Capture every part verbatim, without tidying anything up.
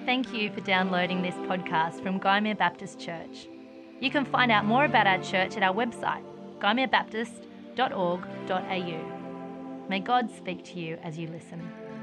Thank you for downloading this podcast from Gymea Baptist Church. You can find out more about our church at our website, gymea baptist dot org dot a u. May God speak to you as you listen.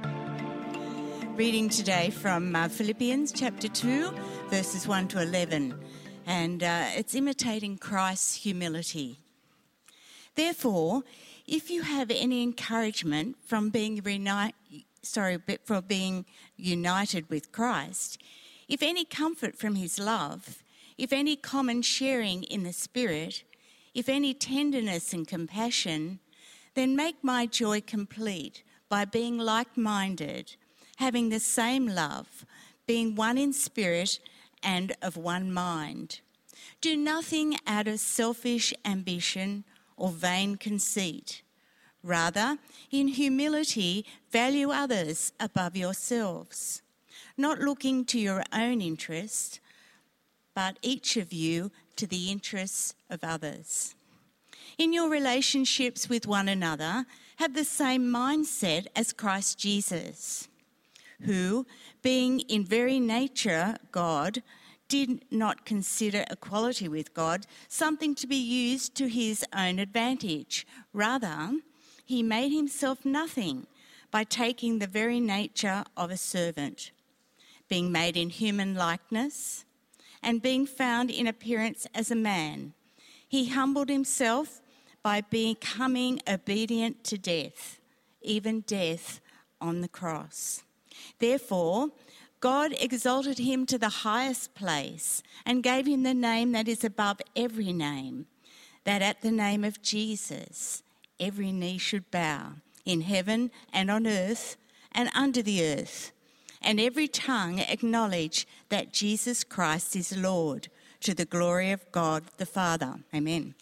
Reading today from uh, Philippians chapter two, verses one to eleven, and uh, it's imitating Christ's humility. Therefore, if you have any encouragement from being reuni- sorry, but from being united with Christ, if any comfort from his love, if any common sharing in the Spirit, if any tenderness and compassion, then make my joy complete by being like-minded, having the same love, being one in spirit and of one mind. Do nothing out of selfish ambition or vain conceit. Rather, in humility, value others above yourselves, not looking to your own interest, but each of you to the interests of others. In your relationships with one another, have the same mindset as Christ Jesus, who, being in very nature God, did not consider equality with God something to be used to his own advantage. Rather, he made himself nothing by taking the very nature of a servant, being made in human likeness, and being found in appearance as a man. He humbled himself by becoming obedient to death, even death on the cross. Therefore, God exalted him to the highest place and gave him the name that is above every name, that at the name of Jesus every knee should bow, in heaven and on earth and under the earth, and every tongue acknowledge that Jesus Christ is Lord, to the glory of God the Father. Amen.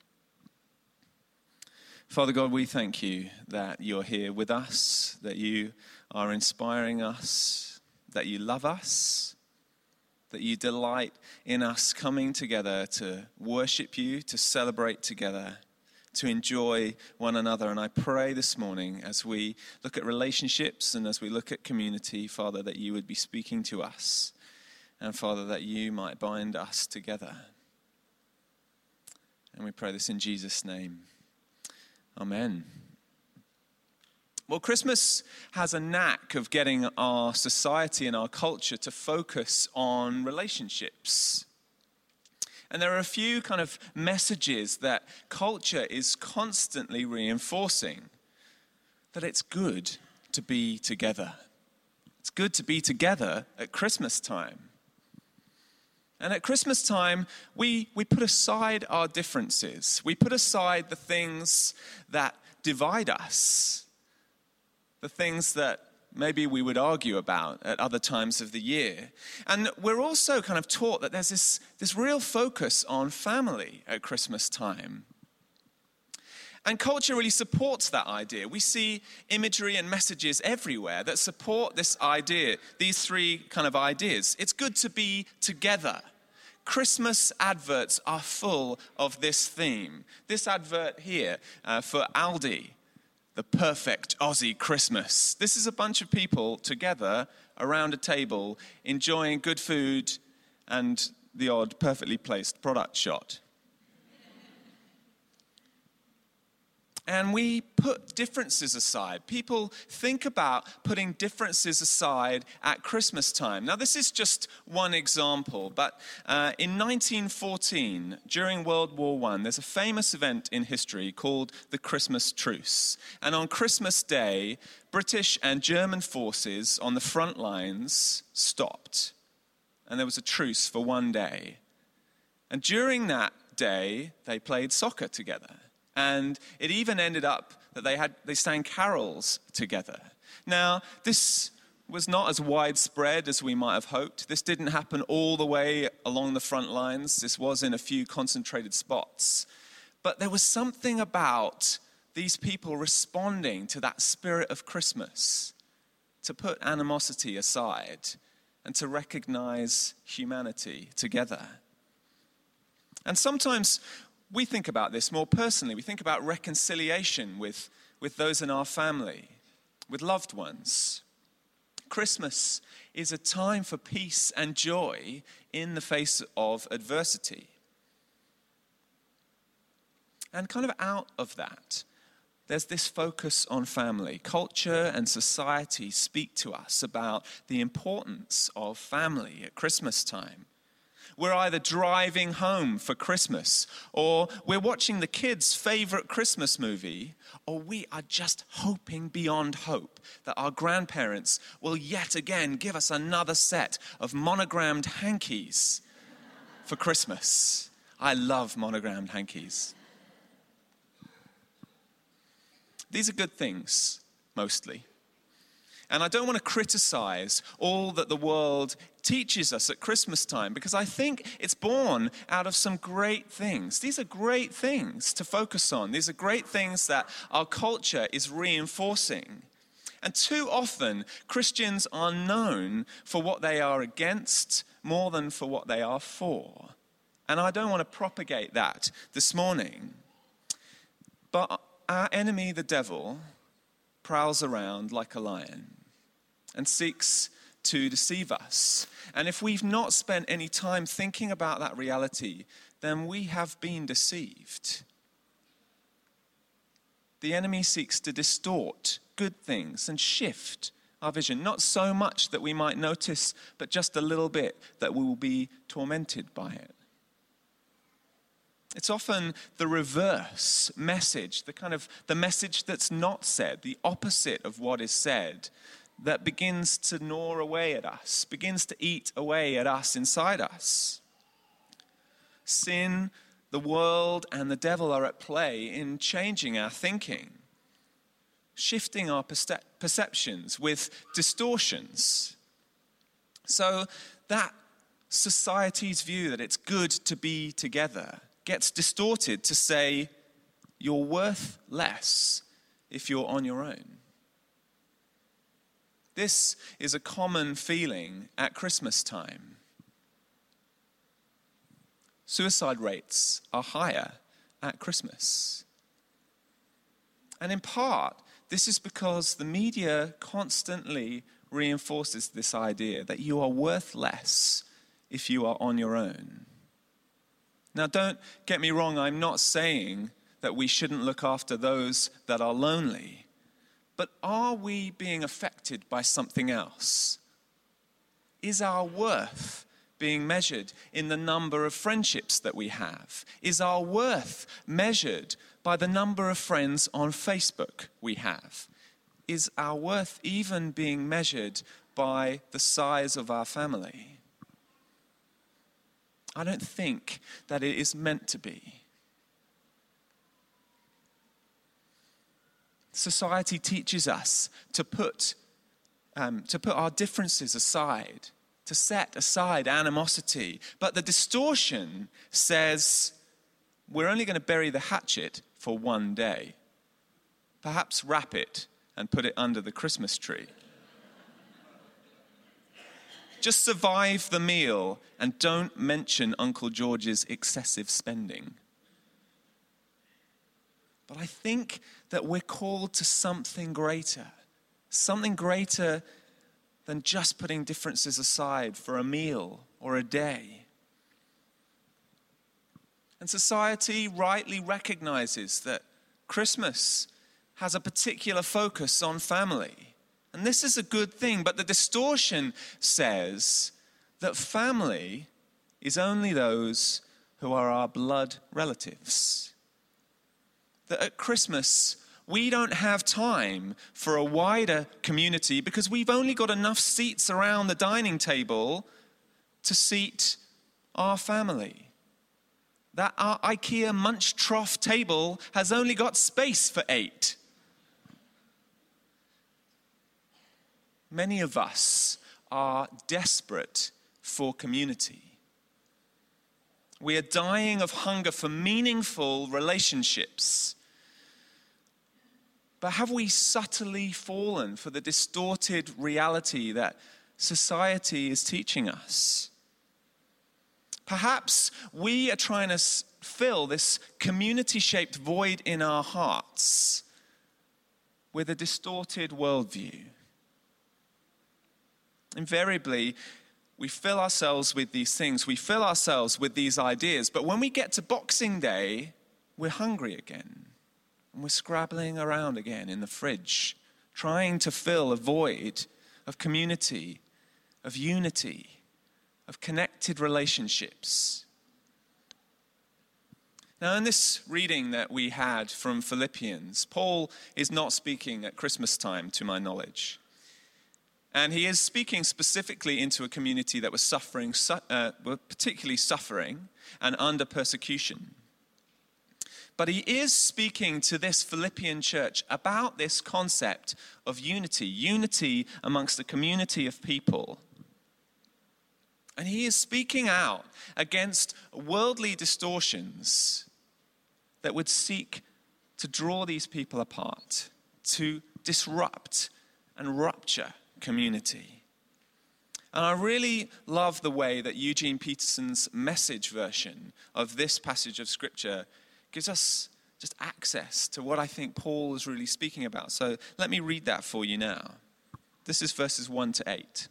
Father God, we thank you that you're here with us, that you are inspiring us, that you love us, that you delight in us coming together to worship you, to celebrate together, to enjoy one another. And I pray this morning as we look at relationships and as we look at community, Father, that you would be speaking to us. And Father, that you might bind us together. And we pray this in Jesus' name. Amen. Well, Christmas has a knack of getting our society and our culture to focus on relationships. And there are a few kind of messages that culture is constantly reinforcing. That it's good to be together. It's good to be together at Christmas time. And at Christmas time, we, we put aside our differences. We put aside the things that divide us. The things that maybe we would argue about at other times of the year. And we're also kind of taught that there's this, this real focus on family at Christmas time. And culture really supports that idea. We see imagery and messages everywhere that support this idea, these three kind of ideas. It's good to be together. Christmas adverts are full of this theme. This advert here uh, for Aldi, the perfect Aussie Christmas. This is a bunch of people together around a table enjoying good food and the odd perfectly placed product shot. And we put differences aside. People think about putting differences aside at Christmas time. Now, this is just one example, but uh, in nineteen fourteen, during World War One, there's a famous event in history called the Christmas Truce. And on Christmas Day, British and German forces on the front lines stopped. And there was a truce for one day. And during that day, they played soccer together. And it even ended up that they had they sang carols together. Now, this was not as widespread as we might have hoped. This didn't happen all the way along the front lines. This was in a few concentrated spots. But there was something about these people responding to that spirit of Christmas, to put animosity aside and to recognize humanity together. And sometimes we think about this more personally. We think about reconciliation with, with those in our family, with loved ones. Christmas is a time for peace and joy in the face of adversity. And kind of out of that, there's this focus on family. Culture and society speak to us about the importance of family at Christmas time. We're either driving home for Christmas, or we're watching the kids' favorite Christmas movie, or we are just hoping beyond hope that our grandparents will yet again give us another set of monogrammed hankies for Christmas. I love monogrammed hankies. These are good things, mostly. And I don't want to criticize all that the world teaches us at Christmas time, because I think it's born out of some great things. These are great things to focus on. These are great things that our culture is reinforcing. And too often, Christians are known for what they are against more than for what they are for. And I don't want to propagate that this morning. But our enemy, the devil, prowls around like a lion and seeks to deceive us. And if we've not spent any time thinking about that reality, then we have been deceived. The enemy seeks to distort good things and shift our vision, not so much that we might notice, but just a little bit that we will be tormented by it. It's often the reverse message, the kind of the message that's not said, the opposite of what is said, that begins to gnaw away at us, begins to eat away at us inside us. Sin, the world, and the devil are at play in changing our thinking, shifting our perce- perceptions with distortions. So that society's view that it's good to be together gets distorted to say you're worth less if you're on your own. This is a common feeling at Christmas time. Suicide rates are higher at Christmas. And in part, this is because the media constantly reinforces this idea that you are worth less if you are on your own. Now, don't get me wrong, I'm not saying that we shouldn't look after those that are lonely. But are we being affected by something else? Is our worth being measured in the number of friendships that we have? Is our worth measured by the number of friends on Facebook we have? Is our worth even being measured by the size of our family? I don't think that it is meant to be. Society teaches us to put, um, to put our differences aside, to set aside animosity. But the distortion says we're only going to bury the hatchet for one day. Perhaps wrap it and put it under the Christmas tree. Just survive the meal and don't mention Uncle George's excessive spending. But I think that we're called to something greater, something greater than just putting differences aside for a meal or a day. And society rightly recognizes that Christmas has a particular focus on family. And this is a good thing, but the distortion says that family is only those who are our blood relatives. That at Christmas, we don't have time for a wider community because we've only got enough seats around the dining table to seat our family. That our IKEA Munch Trough table has only got space for eight. Many of us are desperate for community. We are dying of hunger for meaningful relationships. But have we subtly fallen for the distorted reality that society is teaching us? Perhaps we are trying to fill this community-shaped void in our hearts with a distorted worldview. Invariably, we fill ourselves with these things. We fill ourselves with these ideas. But when we get to Boxing Day, we're hungry again. And we're scrabbling around again in the fridge, trying to fill a void of community, of unity, of connected relationships. Now, in this reading that we had from Philippians, Paul is not speaking at Christmas time, to my knowledge. And he is speaking specifically into a community that was suffering, uh, particularly suffering and under persecution. But he is speaking to this Philippian church about this concept of unity, unity amongst a community of people. And he is speaking out against worldly distortions that would seek to draw these people apart, to disrupt and rupture community. And I really love the way that Eugene Peterson's Message version of this passage of Scripture gives us just access to what I think Paul is really speaking about. So let me read that for you now. This is verses one to eight.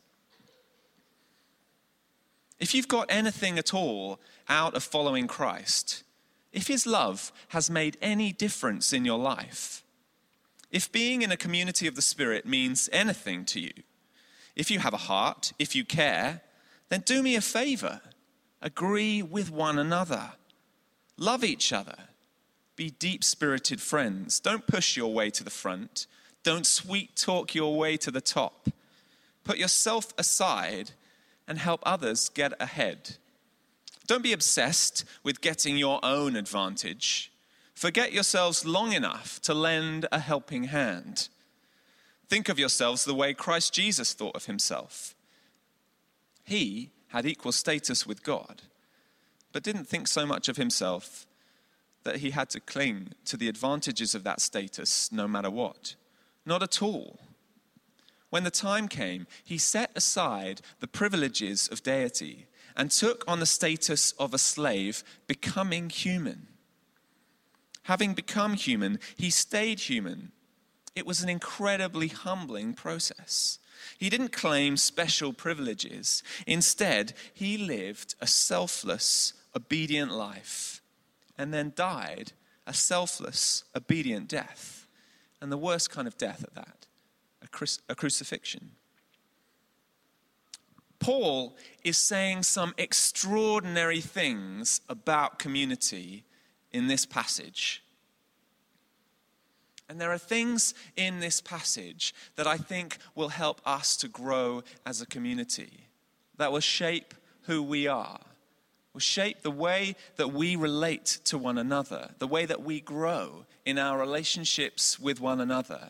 If you've got anything at all out of following Christ, if his love has made any difference in your life, if being in a community of the Spirit means anything to you, if you have a heart, if you care, then do me a favor. Agree with one another. Love each other. Be deep-spirited friends. Don't push your way to the front. Don't sweet talk your way to the top. Put yourself aside and help others get ahead. Don't be obsessed with getting your own advantage. Forget yourselves long enough to lend a helping hand. Think of yourselves the way Christ Jesus thought of himself. He had equal status with God, but didn't think so much of himself that he had to cling to the advantages of that status no matter what. Not at all. When the time came, he set aside the privileges of deity and took on the status of a slave, becoming human. Having become human, he stayed human. It was an incredibly humbling process. He didn't claim special privileges. Instead, he lived a selfless, obedient life and then died a selfless, obedient death. And the worst kind of death at that, a, cru- a crucifixion. Paul is saying some extraordinary things about community in this passage. And there are things in this passage that I think will help us to grow as a community, that will shape who we are, will shape the way that we relate to one another, the way that we grow in our relationships with one another.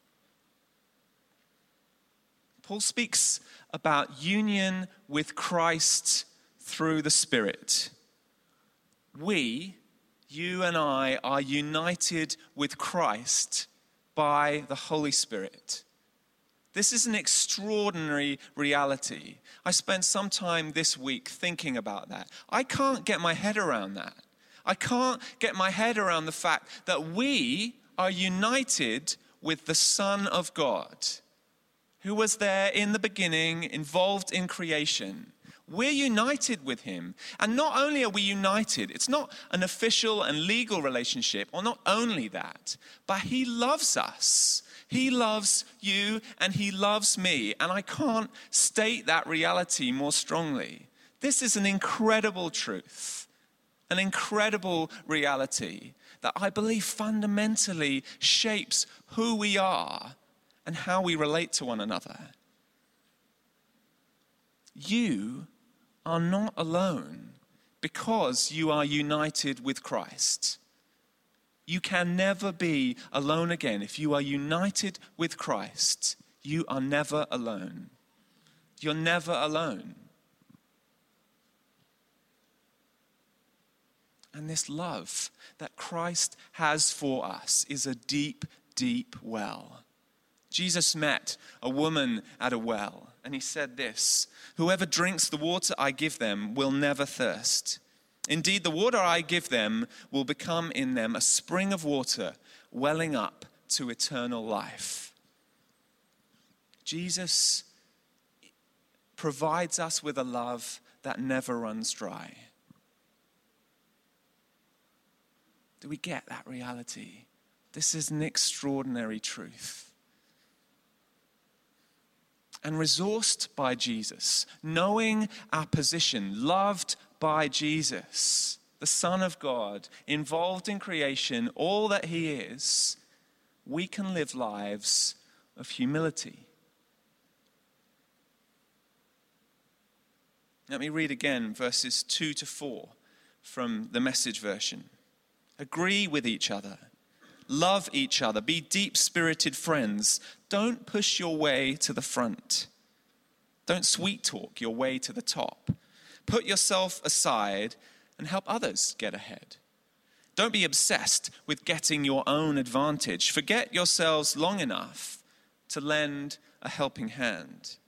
Paul speaks about union with Christ through the Spirit. We, you and I, are united with Christ by the Holy Spirit. This is an extraordinary reality. I spent some time this week thinking about that. I can't get my head around that. I can't get my head around the fact that we are united with the Son of God, who was there in the beginning, involved in creation. We're united with him. And not only are we united, it's not an official and legal relationship, or not only that, but he loves us. He loves you and he loves me. And I can't state that reality more strongly. This is an incredible truth, an incredible reality that I believe fundamentally shapes who we are and how we relate to one another. You are not alone because you are united with Christ. You can never be alone again. If you are united with Christ, you are never alone. You're never alone. And this love that Christ has for us is a deep, deep well. Jesus met a woman at a well, and he said this, "Whoever drinks the water I give them will never thirst. Indeed, the water I give them will become in them a spring of water welling up to eternal life." Jesus provides us with a love that never runs dry. Do we get that reality? This is an extraordinary truth. And resourced by Jesus, knowing our position, loved by Jesus, the Son of God, involved in creation, all that he is, we can live lives of humility. Let me read again verses two to four from the Message version. Agree with each other. Love each other. Be deep-spirited friends. Don't push your way to the front. Don't sweet-talk your way to the top. Put yourself aside and help others get ahead. Don't be obsessed with getting your own advantage. Forget yourselves long enough to lend a helping hand.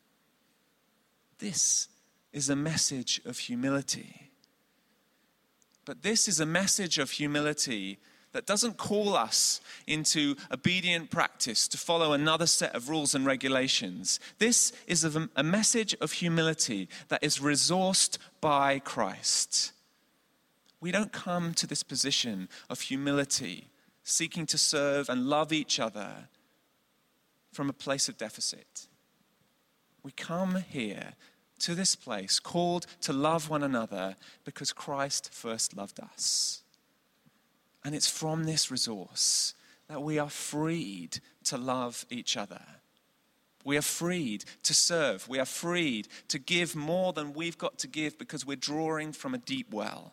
This is a message of humility. But this is a message of humility that doesn't call us into obedient practice to follow another set of rules and regulations. This is a, a message of humility that is resourced by Christ. We don't come to this position of humility, seeking to serve and love each other from a place of deficit. We come here to this place called to love one another because Christ first loved us. And it's from this resource that we are freed to love each other. We are freed to serve. We are freed to give more than we've got to give because we're drawing from a deep well.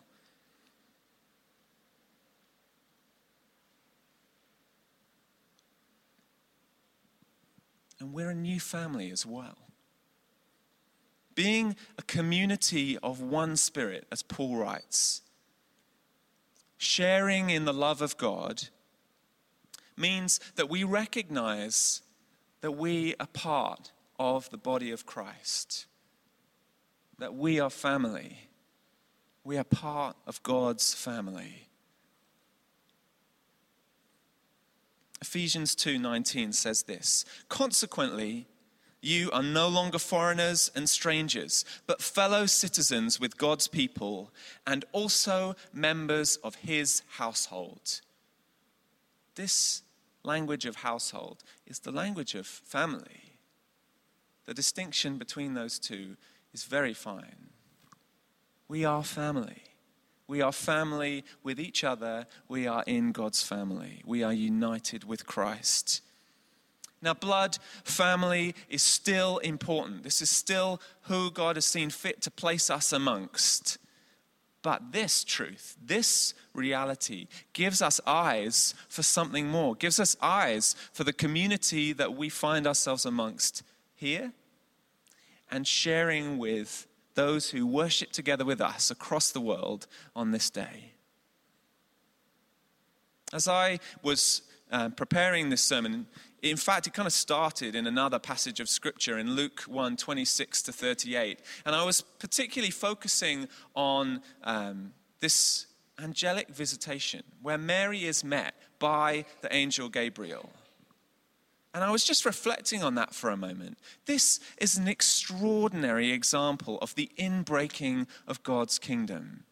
And we're a new family as well. Being a community of one spirit, as Paul writes, sharing in the love of God means that we recognize that we are part of the body of Christ, that we are family. We are part of God's family. Ephesians two nineteen says this, consequently, you are no longer foreigners and strangers, but fellow citizens with God's people and also members of his household. This language of household is the language of family. The distinction between those two is very fine. We are family. We are family with each other. We are in God's family. We are united with Christ. Now, blood family is still important. This is still who God has seen fit to place us amongst. But this truth, this reality, gives us eyes for something more, gives us eyes for the community that we find ourselves amongst here and sharing with those who worship together with us across the world on this day. As I was uh, preparing this sermon, in fact, it kind of started in another passage of Scripture in Luke one, twenty-six to thirty-eight. And I was particularly focusing on um, this angelic visitation where Mary is met by the angel Gabriel. And I was just reflecting on that for a moment. This is an extraordinary example of the inbreaking of God's kingdom.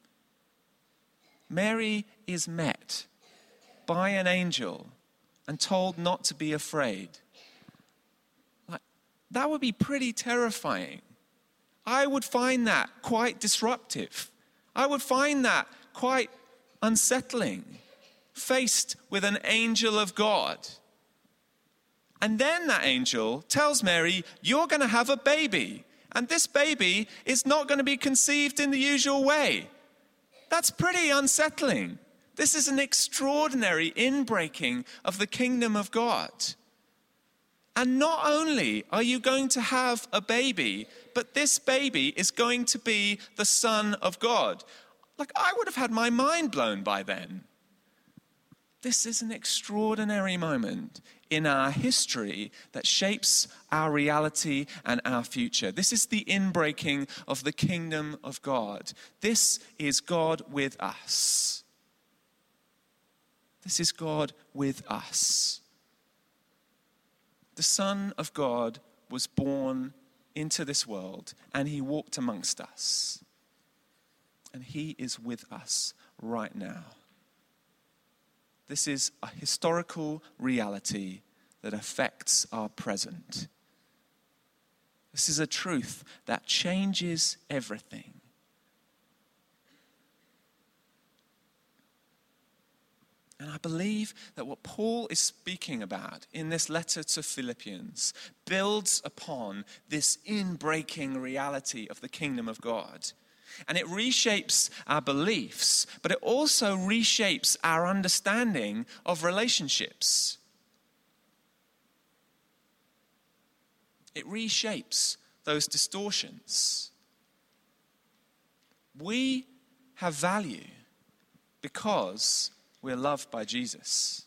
Mary is met by an angel and told not to be afraid. Like, that would be pretty terrifying. I would find that quite disruptive. I would find that quite unsettling, faced with an angel of God. And then that angel tells Mary, you're going to have a baby. And this baby is not going to be conceived in the usual way. That's pretty unsettling. This is an extraordinary inbreaking of the kingdom of God. And not only are you going to have a baby, but this baby is going to be the Son of God. Like, I would have had my mind blown by then. This is an extraordinary moment in our history that shapes our reality and our future. This is the inbreaking of the kingdom of God. This is God with us. This is God with us. The Son of God was born into this world and he walked amongst us. And he is with us right now. This is a historical reality that affects our present. This is a truth that changes everything. And I believe that what Paul is speaking about in this letter to Philippians builds upon this inbreaking reality of the kingdom of God. And it reshapes our beliefs, but it also reshapes our understanding of relationships. It reshapes those distortions. We have value because we're loved by Jesus.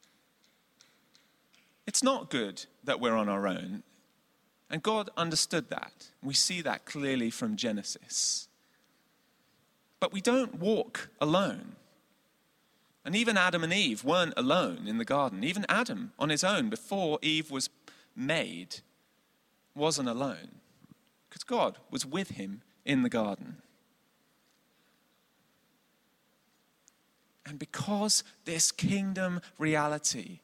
It's not good that we're on our own. And God understood that. We see that clearly from Genesis. But we don't walk alone. And even Adam and Eve weren't alone in the garden. Even Adam on his own, before Eve was made, wasn't alone. Because God was with him in the garden. And because this kingdom reality,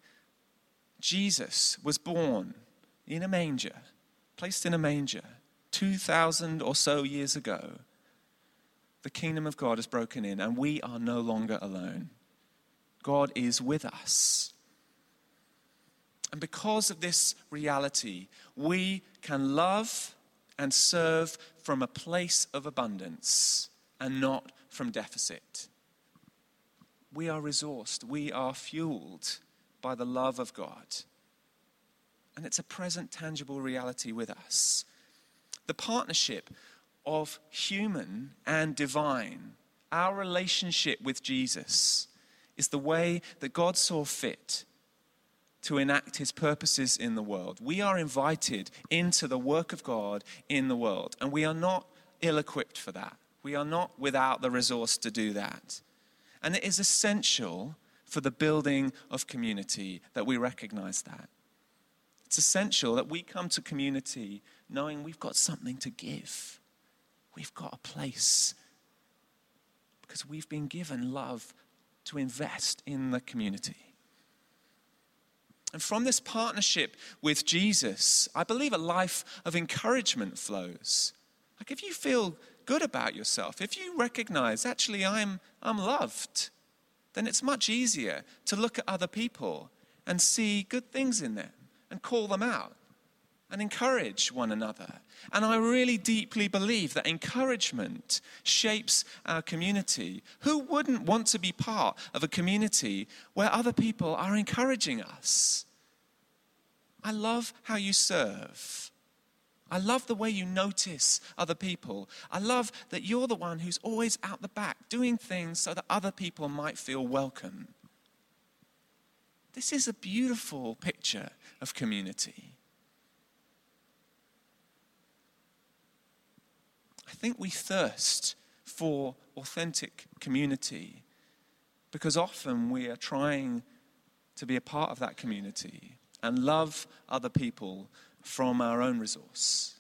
Jesus was born in a manger, placed in a manger, two thousand or so years ago, the kingdom of God is broken in and we are no longer alone. God is with us. And because of this reality, we can love and serve from a place of abundance and not from deficit. We are resourced, we are fueled by the love of God. And it's a present, tangible reality with us. The partnership of human and divine, our relationship with Jesus, is the way that God saw fit to enact his purposes in the world. We are invited into the work of God in the world, and we are not ill-equipped for that. We are not without the resource to do that. And it is essential for the building of community that we recognize that. It's essential that we come to community knowing we've got something to give. We've got a place because we've been given love to invest in the community. And from this partnership with Jesus, I believe a life of encouragement flows. Like if you feel good about yourself, if you recognize, actually, I'm, I'm loved, then it's much easier to look at other people and see good things in them and call them out and encourage one another. And I really deeply believe that encouragement shapes our community. Who wouldn't want to be part of a community where other people are encouraging us? I love how you serve. I love the way you notice other people. I love that you're the one who's always out the back doing things so that other people might feel welcome. This is a beautiful picture of community. I think we thirst for authentic community because often we are trying to be a part of that community and love other people from our own resource.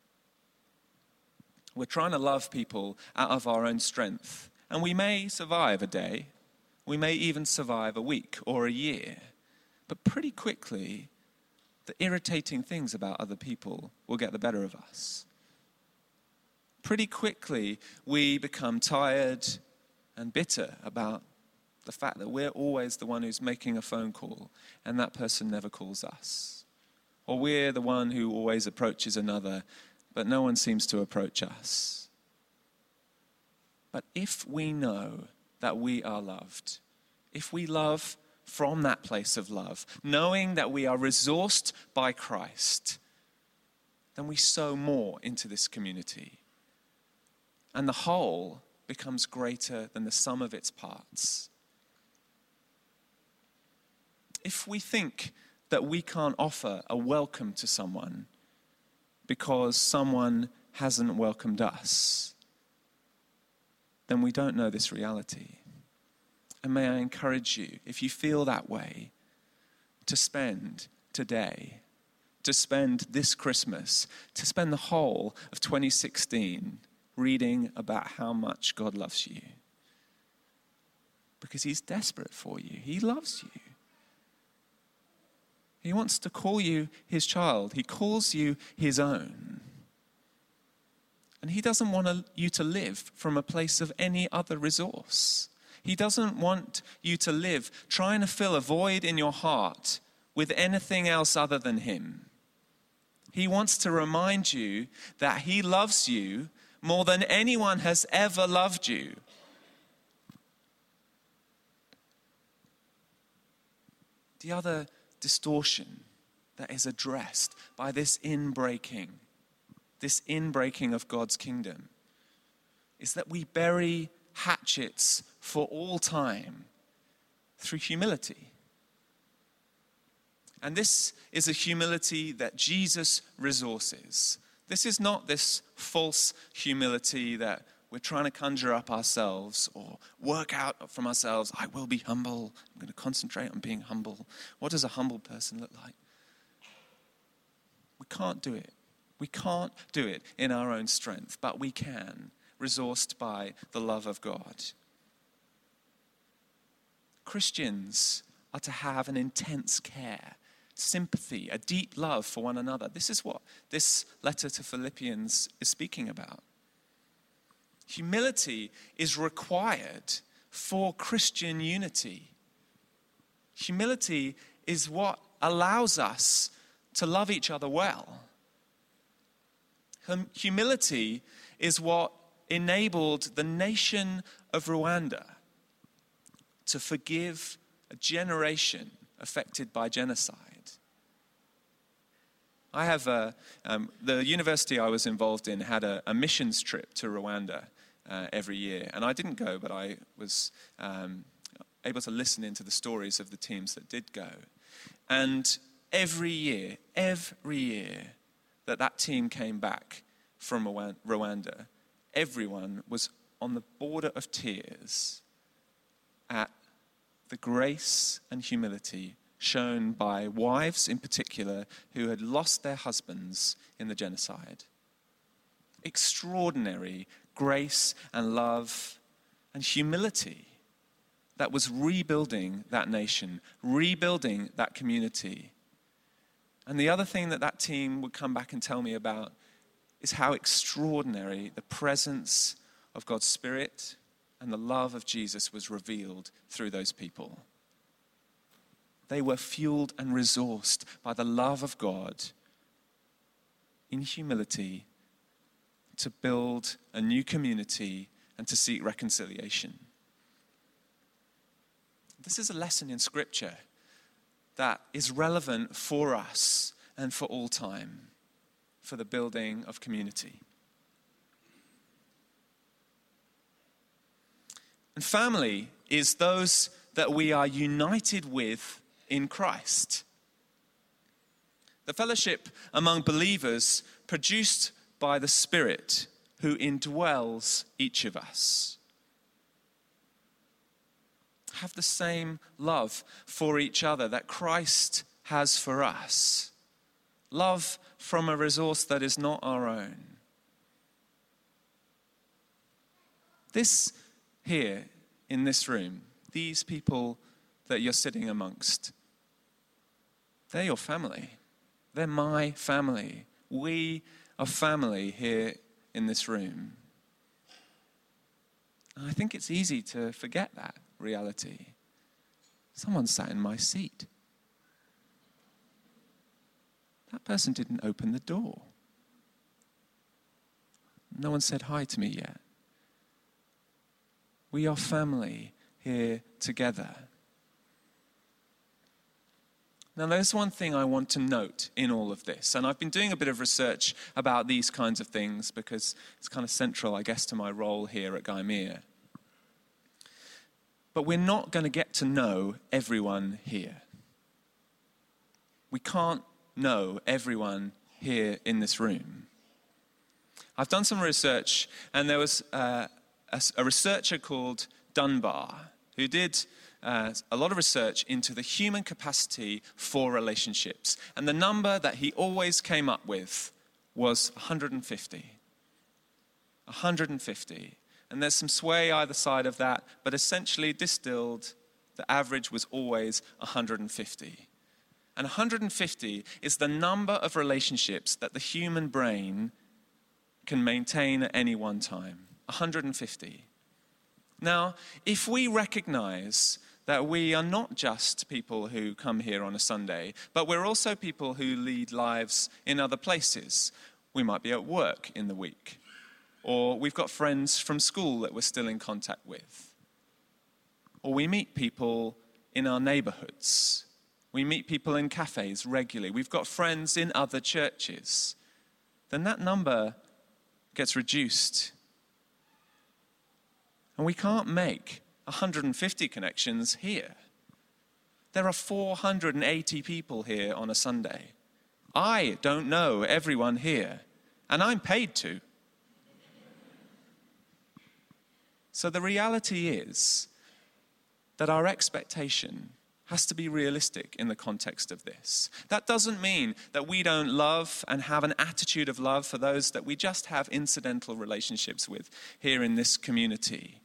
We're trying to love people out of our own strength, and we may survive a day, we may even survive a week or a year, but pretty quickly, the irritating things about other people will get the better of us. Pretty quickly, we become tired and bitter about the fact that we're always the one who's making a phone call, and that person never calls us. Or we're the one who always approaches another, but no one seems to approach us. But if we know that we are loved, if we love from that place of love, knowing that we are resourced by Christ, then we sow more into this community. And the whole becomes greater than the sum of its parts. If we think that we can't offer a welcome to someone because someone hasn't welcomed us, then we don't know this reality. And may I encourage you, if you feel that way, to spend today to spend this Christmas, to spend the whole of twenty sixteen reading about how much God loves you. Because he's desperate for you. He loves you. He wants to call you his child. He calls you his own. And he doesn't want you to live from a place of any other resource. He doesn't want you to live trying to fill a void in your heart with anything else other than him. He wants to remind you that he loves you more than anyone has ever loved you. The other distortion that is addressed by this inbreaking, this inbreaking of God's kingdom, is that we bury hatchets for all time through humility. And this is a humility that Jesus resources. This is not this false humility that we're trying to conjure up ourselves or work out from ourselves. I will be humble. I'm going to concentrate on being humble. What does a humble person look like? We can't do it. We can't do it in our own strength, but we can, resourced by the love of God. Christians are to have an intense care, sympathy, a deep love for one another. This is what this letter to Philippians is speaking about. Humility is required for Christian unity. Humility is what allows us to love each other well. Hum- humility is what enabled the nation of Rwanda to forgive a generation affected by genocide. I have a, um, the university I was involved in had a, a missions trip to Rwanda uh, every year. And I didn't go, but I was um, able to listen into the stories of the teams that did go. And every year, every year that that team came back from Rwanda, everyone was on the border of tears at the grace and humility shown by wives in particular who had lost their husbands in the genocide. Extraordinary grace and love and humility that was rebuilding that nation, rebuilding that community. And the other thing that that team would come back and tell me about is how extraordinary the presence of God's Spirit and the love of Jesus was revealed through those people. They were fueled and resourced by the love of God in humility to build a new community and to seek reconciliation. This is a lesson in Scripture that is relevant for us and for all time, for the building of community. And family is those that we are united with in Christ. The fellowship among believers produced by the Spirit who indwells each of us. Have the same love for each other that Christ has for us. Love from a resource that is not our own. This here in this room, these people that you're sitting amongst, they're your family. They're my family. We are family here in this room. And I think it's easy to forget that reality. Someone sat in my seat. That person didn't open the door. No one said hi to me yet. We are family here together. Now, there's one thing I want to note in all of this, and I've been doing a bit of research about these kinds of things because it's kind of central, I guess, to my role here at Gaimea. But we're not going to get to know everyone here. We can't know everyone here in this room. I've done some research, and there was uh, a, a researcher called Dunbar who did uh, a lot of research into the human capacity for relationships. And the number that he always came up with was one hundred fifty. one hundred fifty. And there's some sway either side of that, but essentially distilled, the average was always one hundred fifty. And one hundred fifty is the number of relationships that the human brain can maintain at any one time. one hundred fifty. Now, if we recognize that we are not just people who come here on a Sunday, but we're also people who lead lives in other places. We might be at work in the week, or we've got friends from school that we're still in contact with, or we meet people in our neighborhoods. We meet people in cafes regularly. We've got friends in other churches. Then that number gets reduced. And we can't make one hundred fifty connections here. There are four hundred eighty people here on a Sunday. I don't know everyone here, and I'm paid to. So the reality is that our expectation has to be realistic in the context of this. That doesn't mean that we don't love and have an attitude of love for those that we just have incidental relationships with here in this community.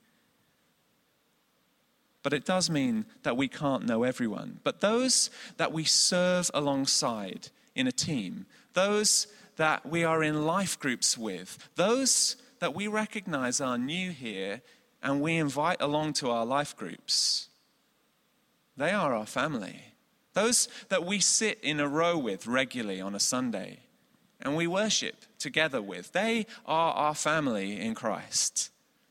But it does mean that we can't know everyone. But those that we serve alongside in a team, those that we are in life groups with, those that we recognize are new here and we invite along to our life groups, they are our family. Those that we sit in a row with regularly on a Sunday and we worship together with, they are our family in Christ.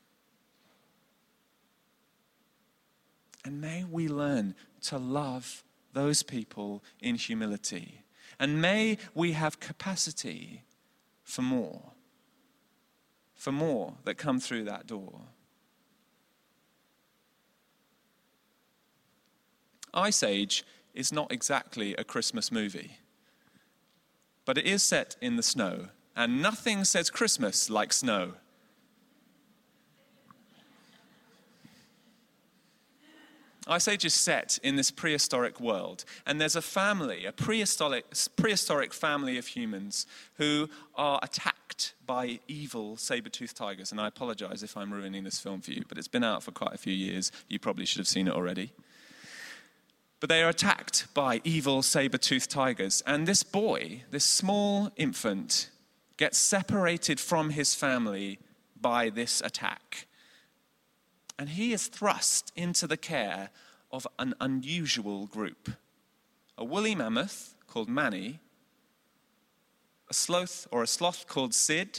And may we learn to love those people in humility. And may we have capacity for more. For more that come through that door. Ice Age is not exactly a Christmas movie. But it is set in the snow. And nothing says Christmas like snow. Ice Age is set in this prehistoric world, and there's a family, a prehistoric, prehistoric family of humans who are attacked by evil saber-toothed tigers. And I apologize if I'm ruining this film for you, but it's been out for quite a few years. You probably should have seen it already. But they are attacked by evil saber-toothed tigers, and this boy, this small infant, gets separated from his family by this attack. And he is thrust into the care of an unusual group. A woolly mammoth called Manny, a sloth or a sloth called Sid,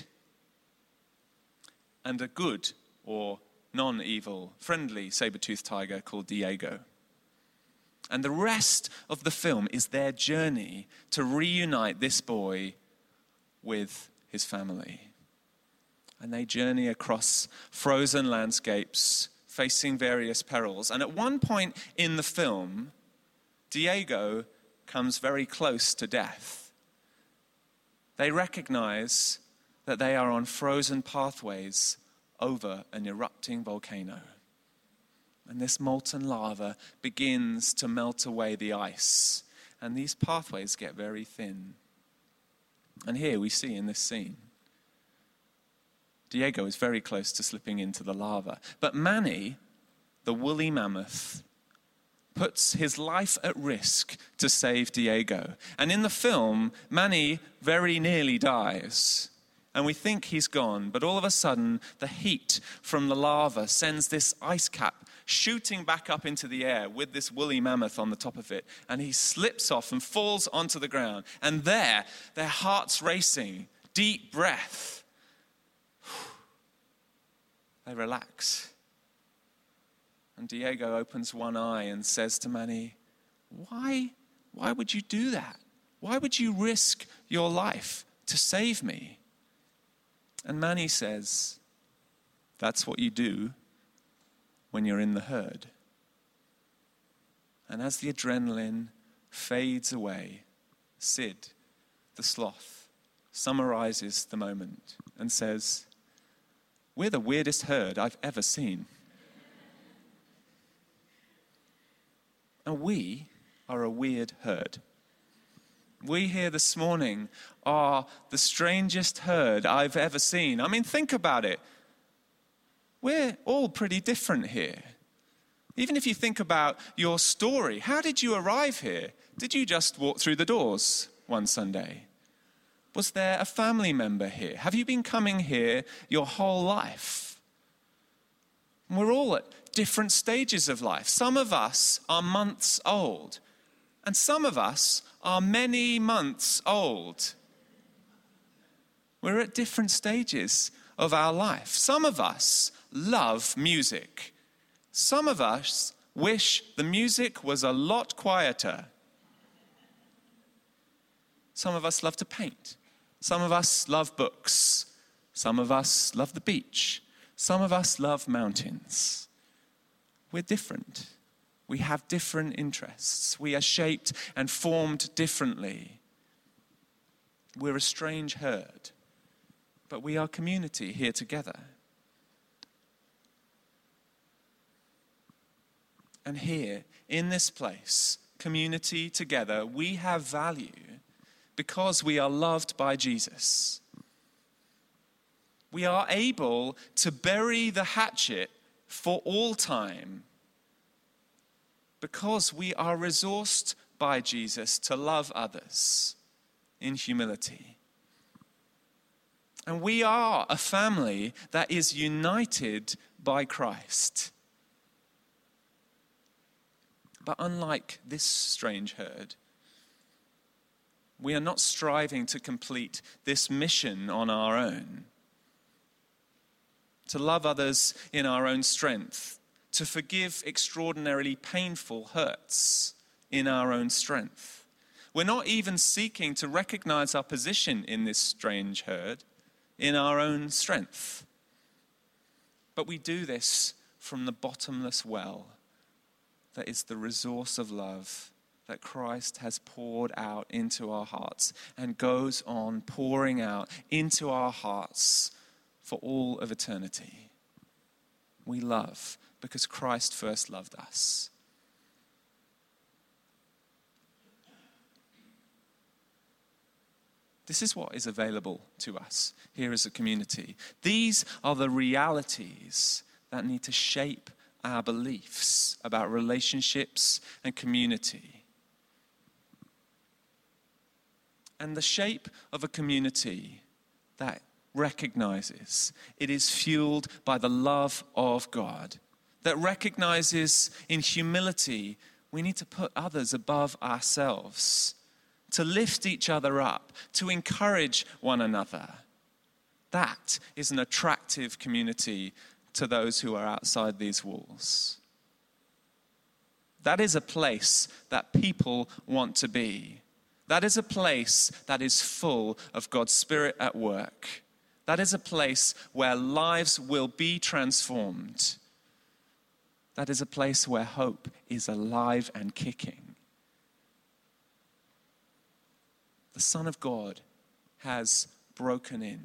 and a good or non-evil, friendly saber-toothed tiger called Diego. And the rest of the film is their journey to reunite this boy with his family. And they journey across frozen landscapes, facing various perils. And at one point in the film, Diego comes very close to death. They recognize that they are on frozen pathways over an erupting volcano. And this molten lava begins to melt away the ice. And these pathways get very thin. And here we see in this scene, Diego is very close to slipping into the lava. But Manny, the woolly mammoth, puts his life at risk to save Diego. And in the film, Manny very nearly dies. And we think he's gone, but all of a sudden, the heat from the lava sends this ice cap shooting back up into the air with this woolly mammoth on the top of it. And he slips off and falls onto the ground. And there, their hearts racing, deep breath. They relax. And Diego opens one eye and says to Manny, why, why would you do that? Why would you risk your life to save me? And Manny says, that's what you do when you're in the herd. And as the adrenaline fades away, Sid, the sloth, summarizes the moment and says, we're the weirdest herd I've ever seen. And we are a weird herd. We here this morning are the strangest herd I've ever seen. I mean, think about it. We're all pretty different here. Even if you think about your story, how did you arrive here? Did you just walk through the doors one Sunday? Was there a family member here? Have you been coming here your whole life? We're all at different stages of life. Some of us are months old, and some of us are many months old. We're at different stages of our life. Some of us love music. Some of us wish the music was a lot quieter. Some of us love to paint. Some of us love books. Some of us love the beach. Some of us love mountains. We're different. We have different interests. We are shaped and formed differently. We're a strange herd, but we are community here together. And here, in this place, community together, we have value because we are loved by Jesus. We are able to bury the hatchet for all time because we are resourced by Jesus to love others in humility. And we are a family that is united by Christ. But unlike this strange herd, we are not striving to complete this mission on our own. To love others in our own strength, to forgive extraordinarily painful hurts in our own strength. We're not even seeking to recognize our position in this strange herd in our own strength. But we do this from the bottomless well that is the resource of love that Christ has poured out into our hearts and goes on pouring out into our hearts for all of eternity. We love because Christ first loved us. This is what is available to us here as a community. These are the realities that need to shape our beliefs about relationships and community. And the shape of a community that recognizes it is fueled by the love of God, that recognizes in humility we need to put others above ourselves, to lift each other up, to encourage one another. That is an attractive community to those who are outside these walls. That is a place that people want to be. That is a place that is full of God's Spirit at work. That is a place where lives will be transformed. That is a place where hope is alive and kicking. The Son of God has broken in.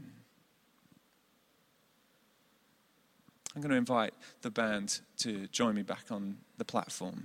I'm going to invite the band to join me back on the platform.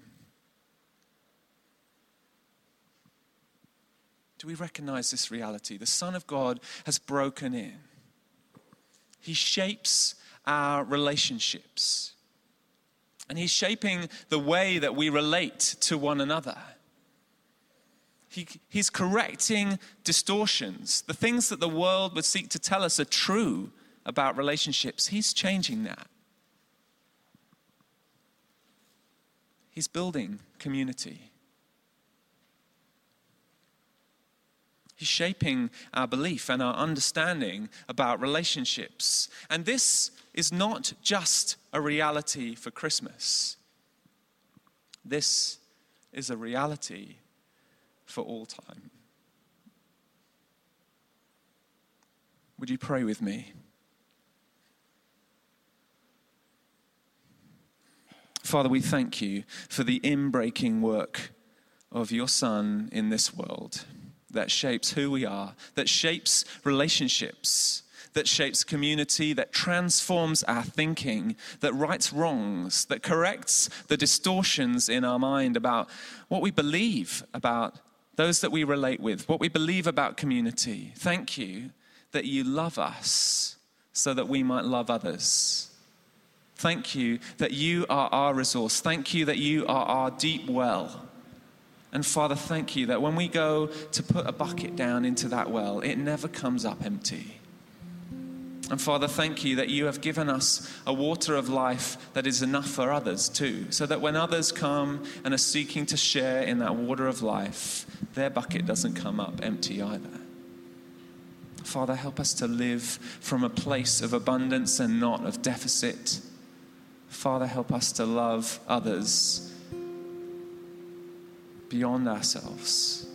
Do we recognize this reality? The Son of God has broken in. He shapes our relationships. And he's shaping the way that we relate to one another. He, he's correcting distortions. The things that the world would seek to tell us are true about relationships. He's changing that. He's building community. He's shaping our belief and our understanding about relationships. And this is not just a reality for Christmas. This is a reality for all time. Would you pray with me? Father, we thank you for the inbreaking work of your Son in this world that shapes who we are, that shapes relationships, that shapes community, that transforms our thinking, that rights wrongs, that corrects the distortions in our mind about what we believe about those that we relate with, what we believe about community. Thank you that you love us so that we might love others. Thank you that you are our resource. Thank you that you are our deep well. And Father, thank you that when we go to put a bucket down into that well, it never comes up empty. And Father, thank you that you have given us a water of life that is enough for others too, so that when others come and are seeking to share in that water of life, their bucket doesn't come up empty either. Father, help us to live from a place of abundance and not of deficit. Father, help us to love others beyond ourselves.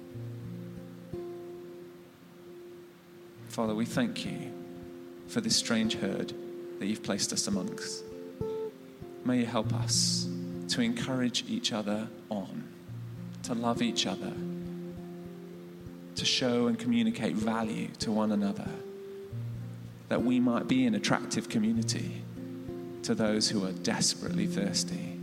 Father, we thank you for this strange herd that you've placed us amongst. May you help us to encourage each other on, to love each other, to show and communicate value to one another, that we might be an attractive community to those who are desperately thirsty.